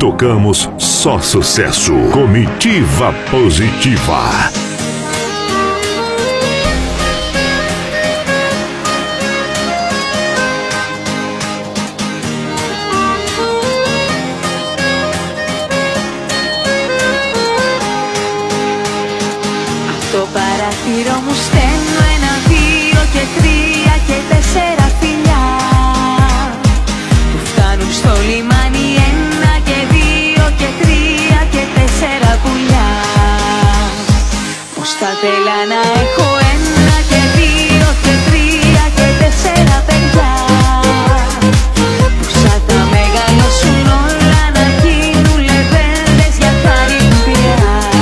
tocamos só sucesso. Comitiva Positiva. Το παράθυρο μου στέλνω 1, 2 και 3 και 4 φιλιά που φτάνουν στο λιμάνι 1 και 2 και 3 και 4 πουλιά. Πως θα θέλα να έχω 1 και 2 και 3 και 4 παιδιά που σαν θα μεγαλώσουν όλα να γίνουν λεβέντες για χαριμπιά.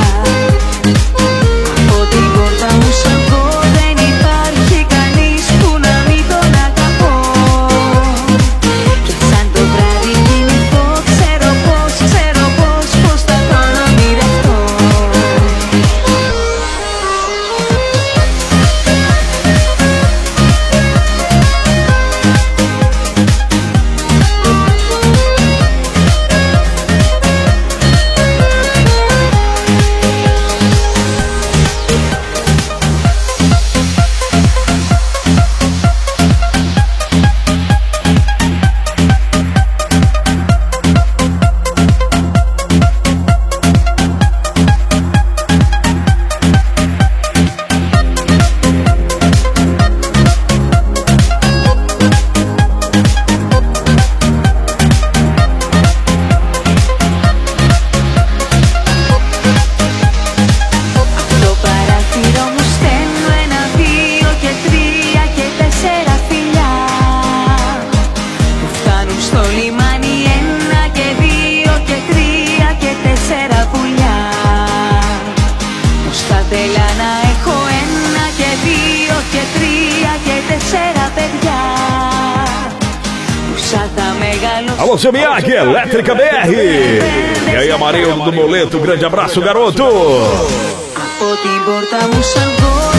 Δεν υπάρχει κανείς που να μην τον αγαπώ και σαν το βράδυ κοιμηθώ ξέρω πως θα τον ονειρευτώ. Alô, seu Miyagi, Elétrica BR. E aí, Amarildo do Moleto, grande abraço, garoto. Από την πόρτα μου σαν